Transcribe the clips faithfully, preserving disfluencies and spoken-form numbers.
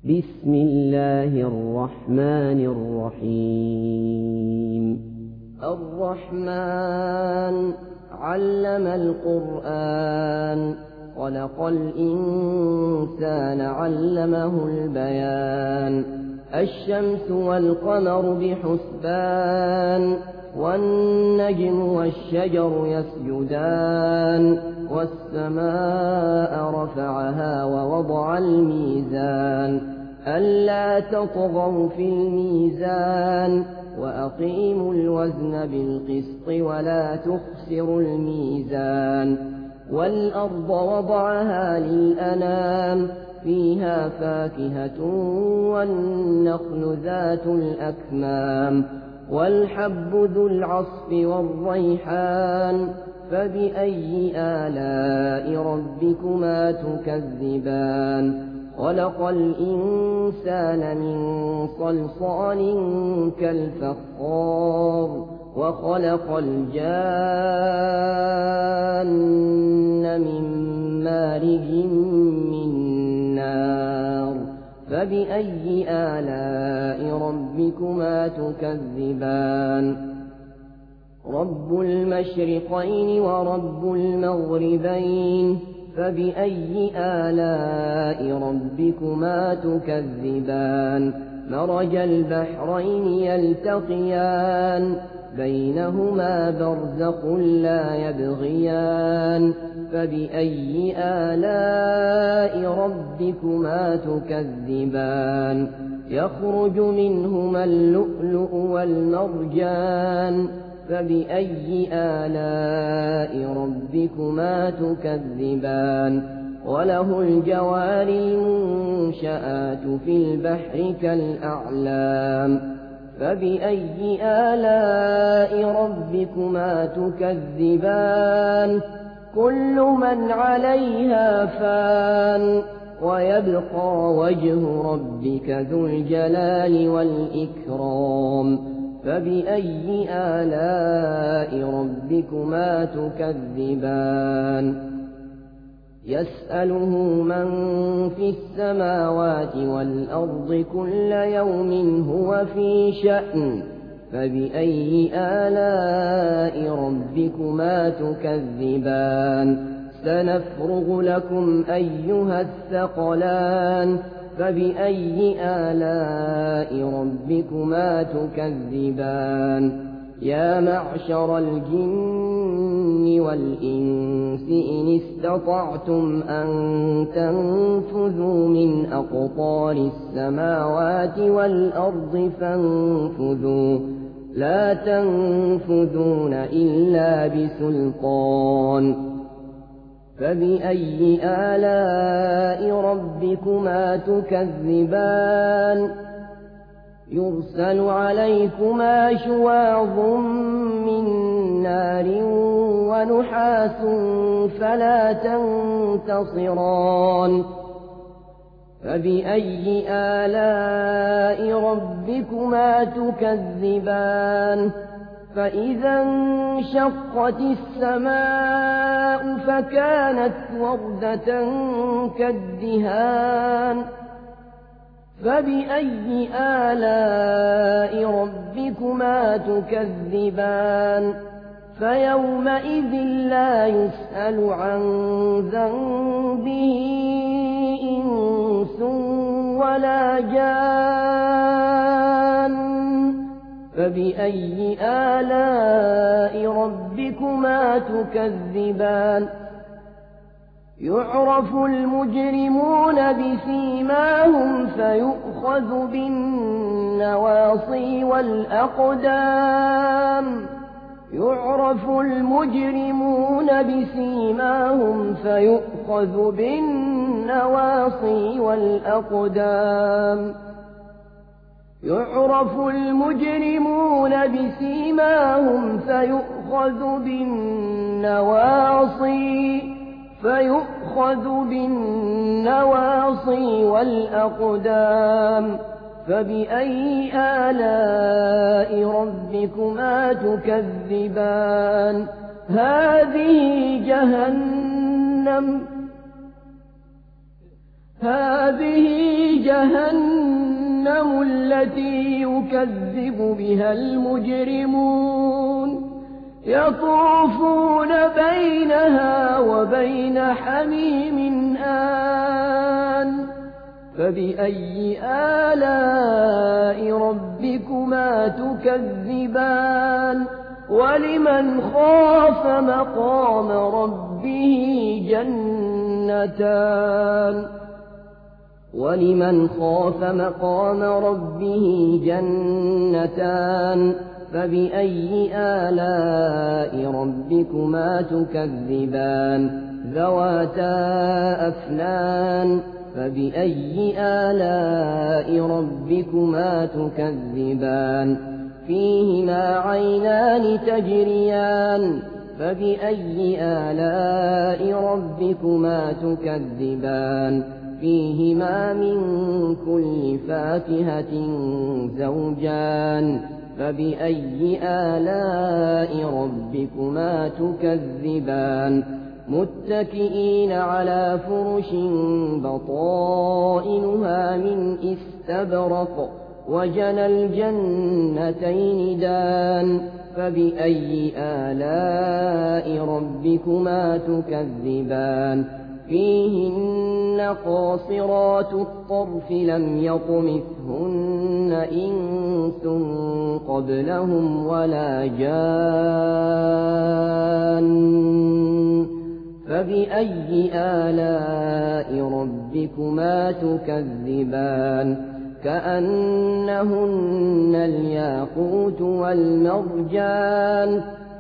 بسم الله الرحمن الرحيم الرحمن علم القرآن خلق الإنسان علمه البيان الشمس والقمر بحسبان والنجم والشجر يسجدان والسماء رفعها ووضع الميزان ألا تطغوا في الميزان وأقيموا الوزن بالقسط ولا تخسروا الميزان والأرض وضعها للأنام فيها فاكهة والنخل ذات الأكمام والحب ذو العصف والريحان فبأي آلاء ربكما تكذبان خلق الإنسان من صلصال كالفخار وخلق الجان من مارج من نار فبأي آلاء ربكما تكذبان رب المشرقين ورب المغربين فبأي آلاء ربكما تكذبان مرج البحرين يلتقيان بينهما برزخ لا يبغيان فبأي آلاء ربكما تكذبان يخرج منهما اللؤلؤ والمرجان فبأي آلاء ربكما تكذبان وله الجوار المنشآت في البحر كالأعلام فبأي آلاء ربكما تكذبان كل من عليها فان ويبقى وجه ربك ذو الجلال والإكرام فبأي آلاء ربكما تكذبان يسأله من في السماوات والأرض كل يوم هو في شأن فبأي آلاء ربكما تكذبان سنفرغ لكم أيها الثقلان فبأي آلاء ربكما تكذبان يا معشر الجن والإنس إن استطعتم أن تنفذوا من أقطار السماوات والأرض فانفذوا لا تنفذون إلا بسلطان فبأي آلاء ربكما تكذبان يرسل عليكما شواظ من نار ونحاس فلا تنتصران فبأي آلاء ربكما تكذبان فإذا انشقت السماء فكانت وردة كالدهان فبأي آلاء ربكما تكذبان فيومئذ لا يسأل عن ذنبه إنس ولا جان فبأي آلاء ربكما تكذبان يعرف المجرمون بسيماهم فيؤخذ بالنواصي والأقدام يعرف المجرمون بسيماهم فيؤخذ بالنواصي والأقدام يعرف المجرمون بسيماهم فيؤخذ بالنواصي فيؤخذ بالنواصي والأقدام فبأي آلاء ربكما تكذبان هذه جهنم هذه جهنم التي يكذب بها المجرمون يطوفون بينها وبين حميم آن فبأي آلاء ربكما تكذبان ولمن خاف مقام ربه جنتان ولمن خاف مقام ربه جنتان فبأي آلاء ربكما تكذبان ذواتا أفنان فبأي آلاء ربكما تكذبان فيهما عينان تجريان فبأي آلاء ربكما تكذبان فيهما من كل فاكهة زوجان فبأي آلاء ربكما تكذبان متكئين على فرش بطائنها من استبرق وجنى الجنتين دان فبأي آلاء ربكما تكذبان فيهن قاصرات الطرف لم يطمثهن إنس قبلهم ولا جان فبأي آلاء ربكما تكذبان كأنهن الياقوت والمرجان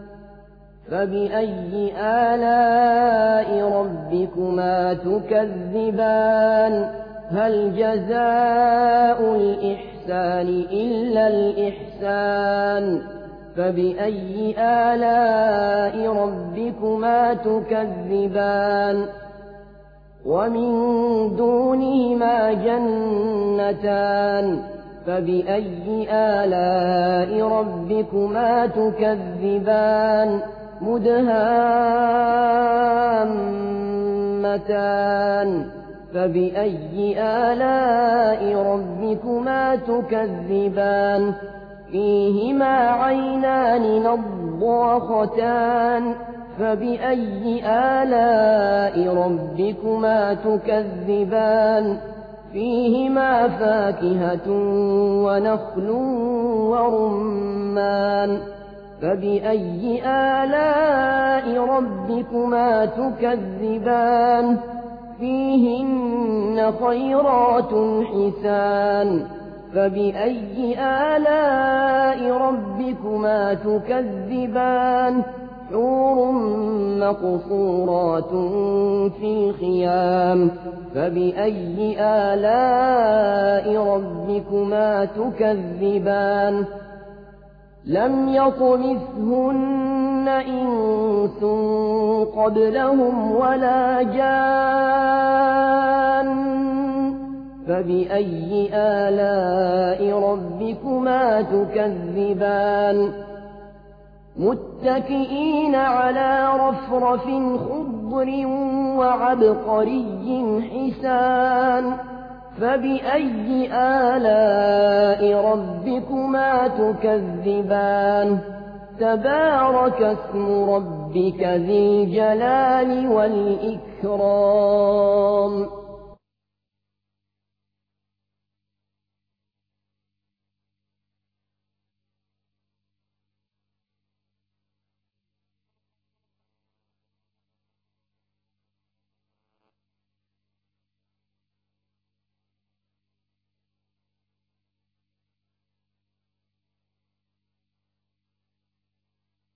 فبأي آلاء ربكما تكذبان هل جزاء الإحسان إلا الإحسان فبأي آلاء ربكما تكذبان ومن دونهما جنتان فبأي آلاء ربكما تكذبان مدهامتان فبأي آلاء ربكما تكذبان فيهما عينان نضاختان فبأي آلاء ربكما تكذبان فيهما فاكهة ونخل ورمان فبأي آلاء ربكما تكذبان فيهن خيرات حسان فبأي آلاء ربكما تكذبان حور مقصورات في الخيام فبأي آلاء ربكما تكذبان لم يطمثهن إنس قبلهم ولا جان فبأي آلاء ربكما تكذبان متكئين على رفرف خضر وعبقري حسان فبأي آلاء ربكما تكذبان تبارك اسم ربك ذي الجلال والإكرام